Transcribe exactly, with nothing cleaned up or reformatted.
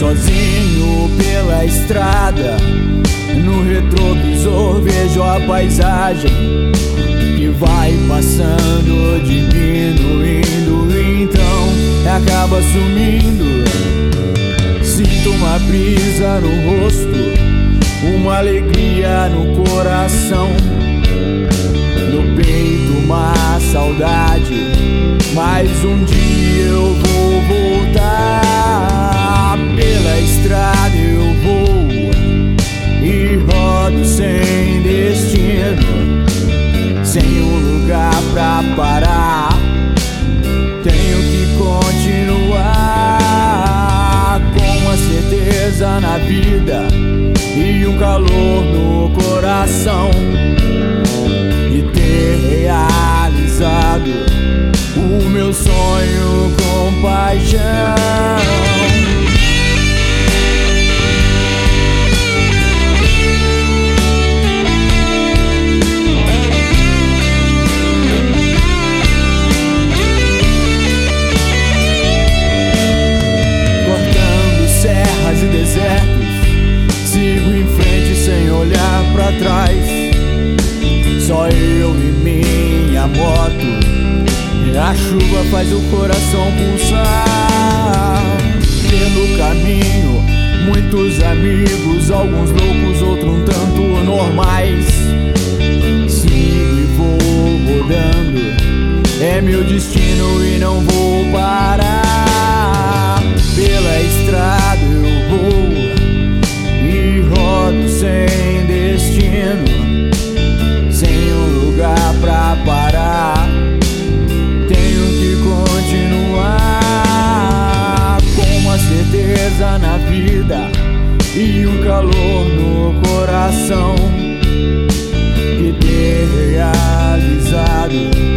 Sozinho pela estrada, no retrovisor vejo a paisagem que vai passando, diminuindo, então acaba sumindo. Sinto uma brisa no rosto, uma alegria no coração, no peito uma saudade. Mas um dia eu vou voltar. Pela estrada eu vou e rodo sem destino, sem um lugar pra parar. Tenho que continuar com uma certeza na vida e um calor no coração de ter realizado o meu sonho com paixão. Cortando serras e desertos, sigo em frente sem olhar pra trás. Só eu e minha moto, a chuva faz o coração pulsar. Pelo caminho, muitos amigos, alguns loucos, outros um tanto normais. Sigo e vou rodando, é meu destino e não vou parar. Pela estrada eu vou e rodo sem destino, sem um lugar pra parar. Tenho que continuar com uma certeza na vida e um calor no coração de ter realizado